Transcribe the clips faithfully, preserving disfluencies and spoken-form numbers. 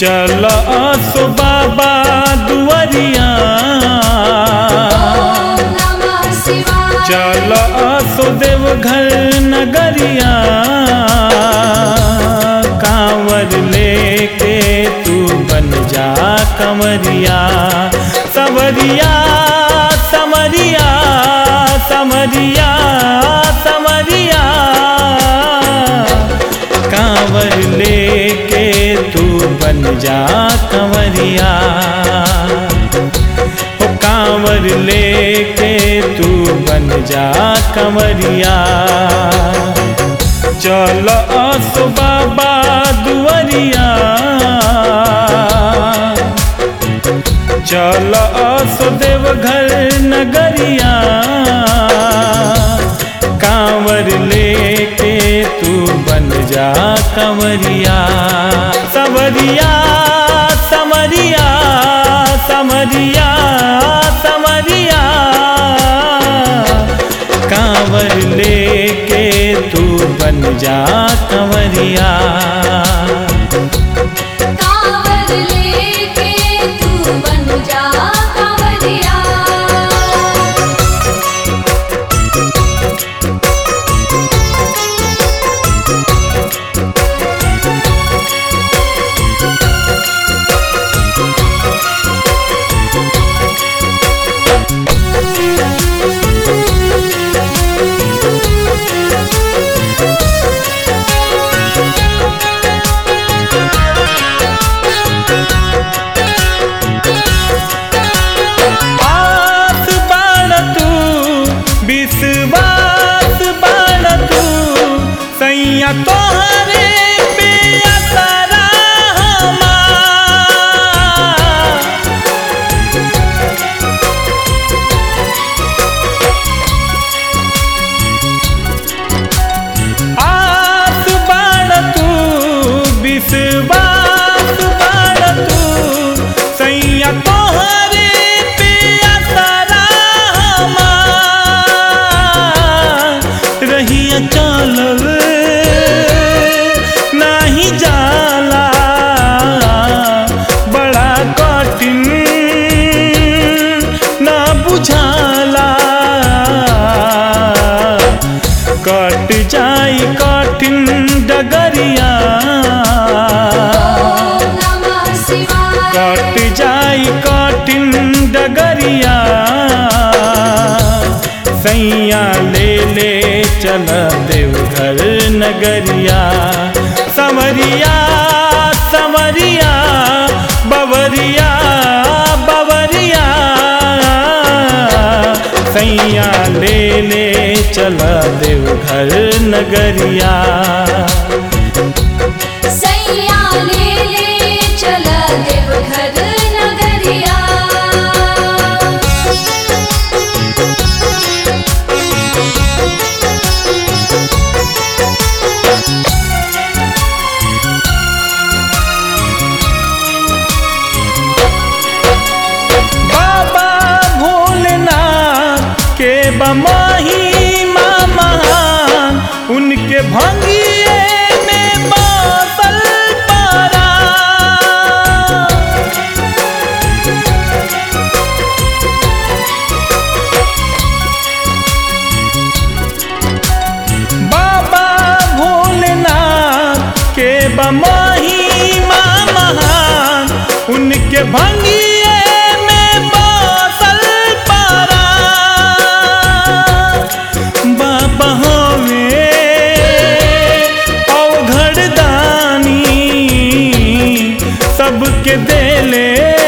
चल असो बाबा दुआरिया, चल असो देवघर नगरिया, कांवर लेके तू बन जा कंवरिया। संवरिया संवरिया संवरिया संवरिया, कांवर लेके तू बन जा कंवरिया। हो कांवर लेके तू बन जा कंवरिया। चल असो बाबा दुआरिया, चल असो देवघर नगरिया, कांवर लेके तू बन जा कंवरिया। संवरिया संवरिया संवरिया संवरिया, कांवर लेके तू बन जा कंवरिया। कांवर लेके तू बन जा कंवरिया। विश्वास बाण तू सैया तोहरे पे असरा हमार। आस बाण तू विश्वास बाण तू सैया तोहरे पे असरा हमार। रहिया चलल नाही जाला, बड़ा कठिन ना बुझाला। कट जाई कठिन डगरिया, कट जाई कठिन डगरिया, सैया ले ले चल देवघर नगरिया। संवरिया संवरिया बवरिया बवरिया, सैया ले ले चल देवघर नगरिया। सैया ले ले चल देवघर नगरिया। बाबा भोलेनाथ के महिमा महान, उनके भंगिए में बादल पारा। बाबा भोलेनाथ के महिमा महान, उनके भंगिए में बादल पारा। बाबा हमें अवघड़ दानी, सबके देले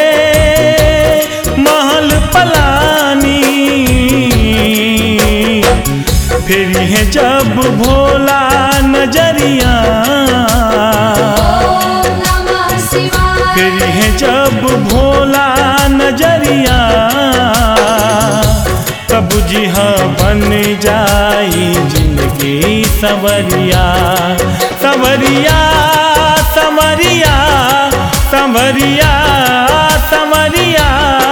महल पलानी। फिर है जब भोला नजरिया, फिर है जब भोला नजरिया, तब जिहा बन जाई जिंदगी संवरिया। संवरिया संवरिया संवरिया संवरिया,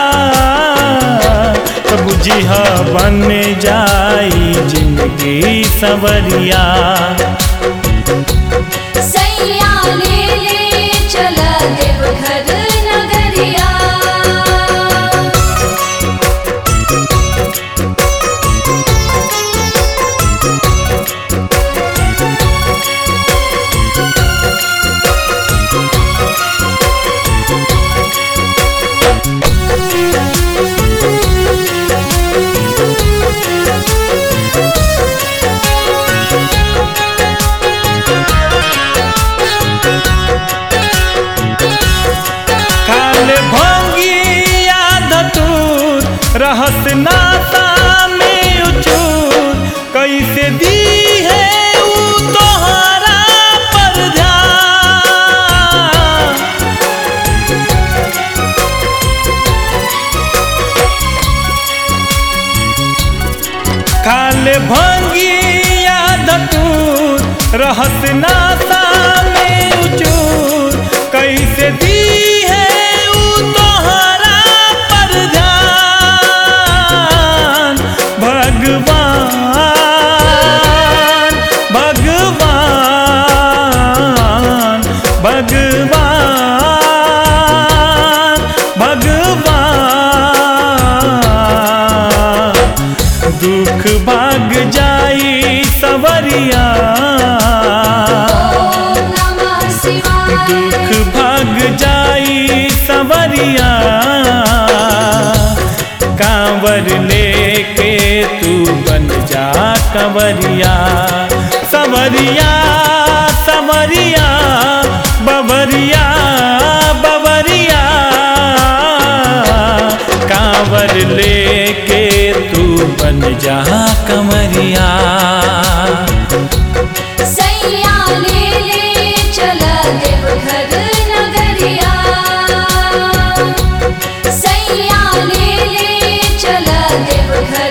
तब जिहा बन जाई जिंदगी संवरिया। सैया ले ले चल देवघर रहत नाता में उचूर कैसे दी है ऊ तोहरा पर ध्यान। काले भंगिया धतूर रहत नाता में उचूर कैसे दी है ऊ तोहरा पर ध्यान। भगवान भगवान भगवान भगवान दुख भाग जाई सवरिया ओम नमः शिवाय। दुख भाग जाई सवरिया कांवर लेके तू बन जा कंवरिया। सवरिया सवरिया बवरिया बवरिया कांवर लेके तू बन जा कंवरिया। सैया ले ले चला देवघर नगरिया। सैया ले ले चला देवघर